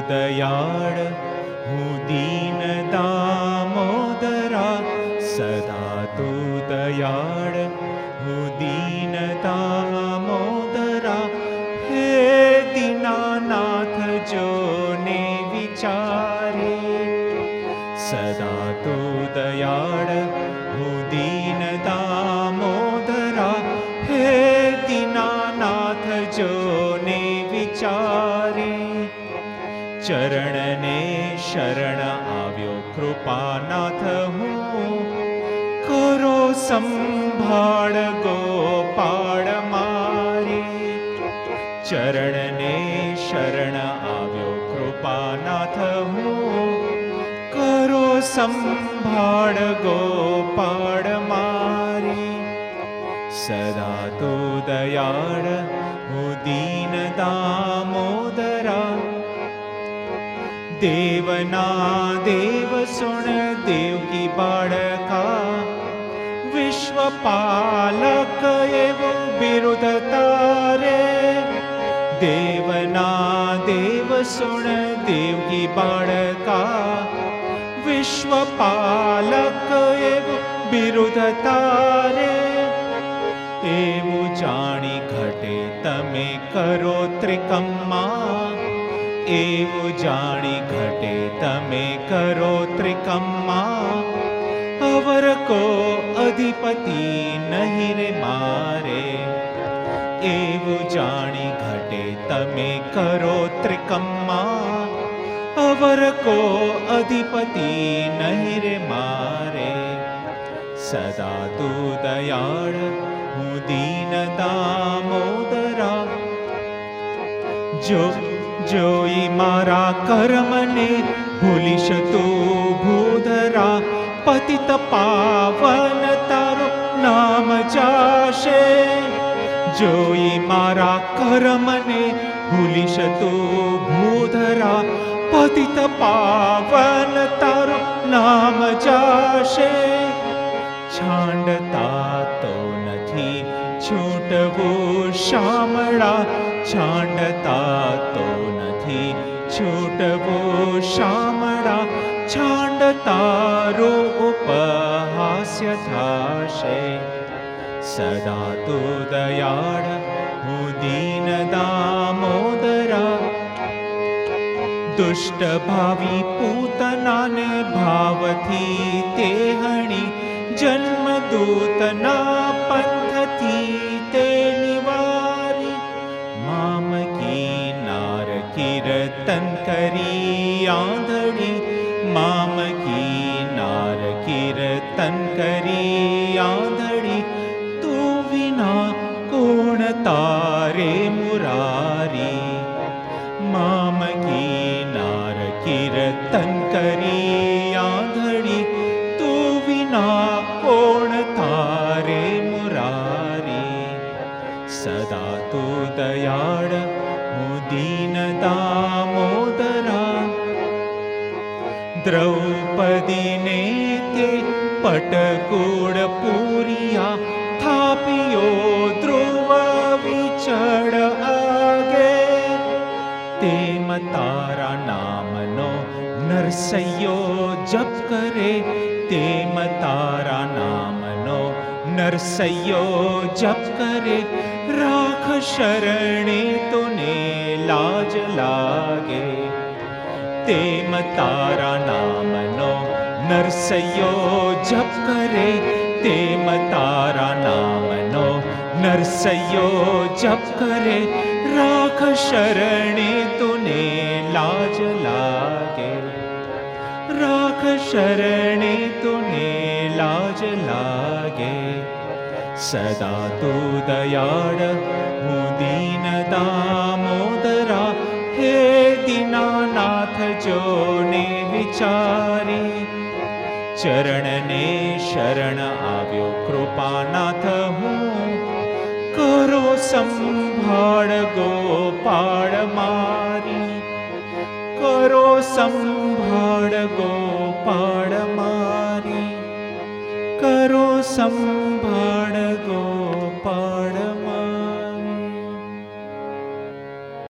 દયાળ, હું દીન દામોદરા. સદા તું દયાળ, હું દીન દામોદરા. હે દીનાનાથ જોને વિચારે. સદા તું દયાળ, હું દીન દામોદરા. હે દીનાનાથ જોને વિચારે. ચરણને શરણ આવ્યો કૃપાનાથ હું. કરો સંભાળ ગોપાળ મારે. ચરણને શરણ આવ્યો કૃપાનાથ હું. કરો સંભાળ ગોપાળ મારે. સદા તું દયાળ, હું દીન દામોદરા. દેવના દેવ સુણ દેવકી બાળકા. વિશ્વપાલક એવું બિરુદ તારે. દેવના દેવ સુણ દેવકી બાળકા. વિશ્વપાલક એવું બિરુદ તારે. એવું જાણી ઘટે તમે કરો ત્રિકમ્મા. એવું જાણી ઘટે તમે કરો ત્રિકમ્મા. અવર કો અધિપતિ નહીં રે મારે. એવું જાણી ઘટે તમે કરો ત્રિકમ્મા. અવર કો અધિપતિ નહીં રે મારે. સદા તું દયાળ, હું દીન દામોદરા. જોઈ મારા કર્મને ભૂલીશ તું ભૂધરા. પતિત પાવન તારું નામ જાશે. જોઈ મારા કર્મને ભૂલીશ તું ભૂધરા. પતિત પાવન તારું નામ જાશે. છાંડતા તો નથી છૂટવું શામળા. છાંડતા તો નથી છૂટવું શામળા. છાંડતારો ઉપહાસ્ય થાશે. સદા તું દયાળ, હું દીન દામોદરા. દુષ્ટ ભાવી પૂતનાને ભાવથી તે હણી. જન્મદૂતના પંથથી તે નિવારી. મામકી નાર કીર્તન કરી આંધળી. મામકી નાર કીર્તન કરી આંધળી. તું વિના કોણ તારે મુરારી. મામકી નાર કીર્તન કરી આંધળી. તું વિના કોણ તારે મુરારી. સદા તું દયાળ, હું દીન દામોદરા. દ્રૌપદીને તે પટકૂળ પૂરિયા. થાપ્યો ધ્રુવ વિચળ આગે. તેમ તારા નામનો નરસૈયો જપ કરે. તેમ તારા નામનો નરસૈયો જપ કરે. રાખ શરણે તુને લાજ લાગે. તેમ તારા નામનો નરસૈયો જપ કરે. તેમ તારા નામનો નરસૈયો જપ કરે. રાખ શરણે તુને લાજ લાગે. રાખ શરણે તુને લાજ લાગે. સદા તું દયાળ, હું દીન દામોદરા. હે દીનાનાથ જોને વિચારે. ચરણને શરણ આવ્યો કૃપાનાથ હું. કરો સંભાળ ગોપાળ મારી. કરો સંભાળ ગોપાળ મારી. કરો સંભાળ